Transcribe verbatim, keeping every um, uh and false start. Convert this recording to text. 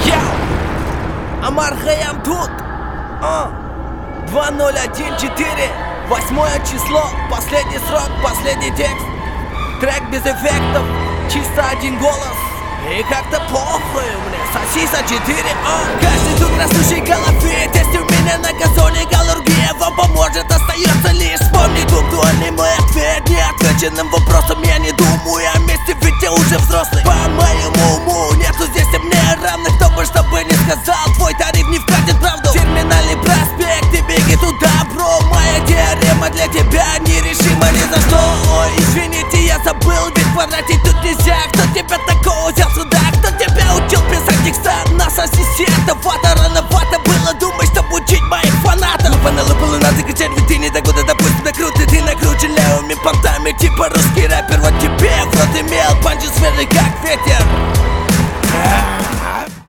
Яу! Омар Хайям тут. а. два ноль один четыре. Восьмое число. Последний срок, последний текст. Трек без эффектов, чисто один голос. И как-то похуй мне, соси за четыре. а. Каждый тут растущий в голове. Тесть у меня на газоне, галлургия вам поможет. Остается лишь вспомнить актуальный мой ответ. Неотвеченным вопросом я не думаю о месте, ведь я уже взрослый. По моему уму нету здесь и мне равных. Кто бы что бы не сказал, твой тариф не вкатит правду. Терминальный проспект, и беги туда, бро. Моя теорема для тебя нерешима ни за что. Ой, извините, я забыл, ведь потратить тут нельзя. Кто тебя такого взял сюда? Кто тебя учил писать текста на ассистентов-вата? Рановато было думать, чтоб учить моих фанатов. Лупа на лупу, луна, закричать, ведь ты не до года, допустим, накрутит. Ты накручен левыми понтами, типа русский рэпер. Вот тебе в рот имел панчи свежий, как ветер.